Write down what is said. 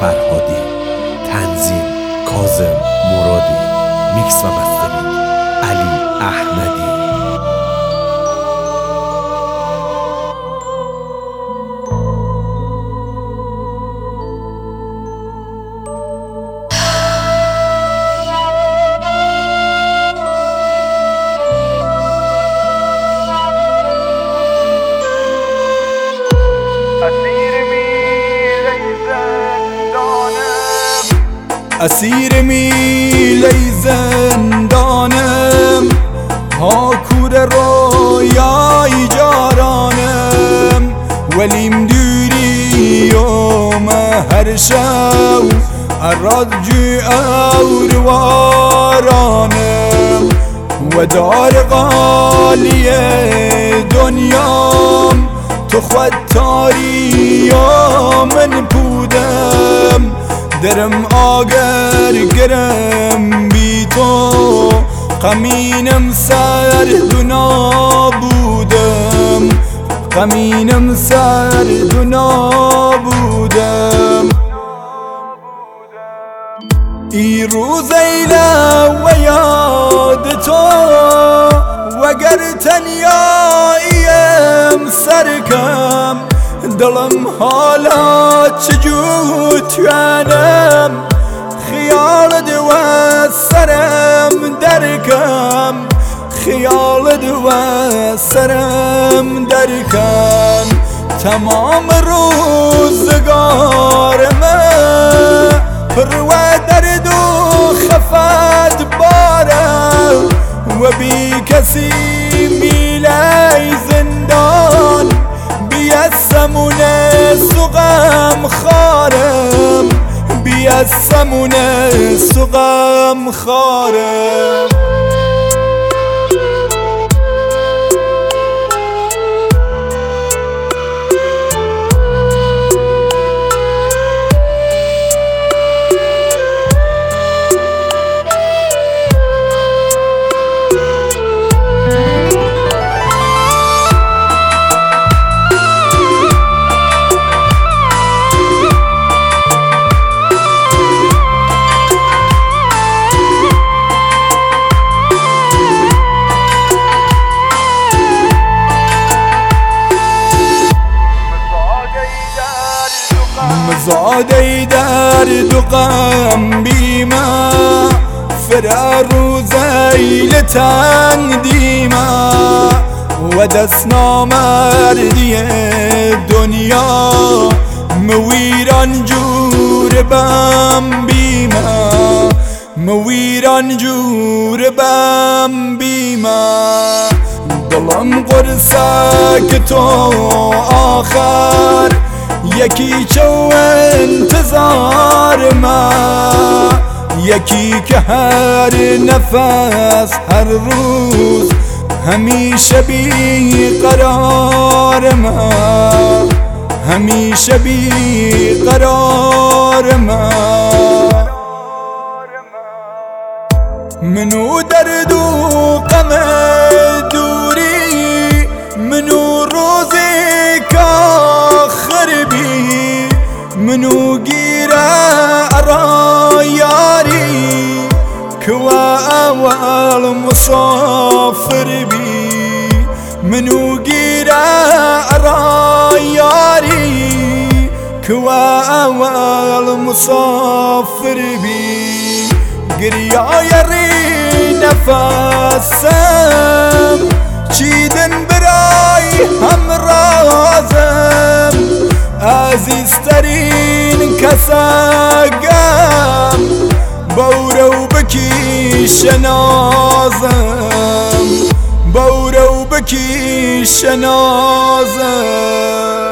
فرهادی، تنظیم کاظم مرادی، میکس و مسترینگ علی احمدی. اسیر میله زندانم، ها کور رویای جارانم، ولیم دوری یوم هر شو اراد جو اوروارانم، و دار قالی دنیام تو خود تاری من بودم، درم آگر گرم بی تو غمینم سرد و نابودم، غمینم سرد و نابودم. ای روز ایله و یاد تو وگر تنیاییم سرکم، دلم حالا چجور توانم خیال دو سرم درکم، خیال دو سرم درکم. تمام روزگارم پر و درد و خفت باره، و بی کسی میلی زندان بیاسمون سقم خارم، بیاسمون سقم خارم. مزاده درد و غم بیما، فرار زیل تنگ دیما، و دست نامردی دنیا مویران جور بم بیما، مویران جور بم بیما. دلم قرصه که تو آخر یکی چو انتظار ما، یکی که هر نفس هر روز همیشه بی قرار ما، همیشه بی قرار ما. منو درد و غم دوری، منو روزی کاخر بی، منو گیره ارا یاری کوا اول مسافر بی، منو گیره ارا یاری کوا اول مسافر بی. گریای ری نفسم چیدن برای همرازم، عزیزترین کسگم بورو بکی شنازم، بورو بکی شنازم.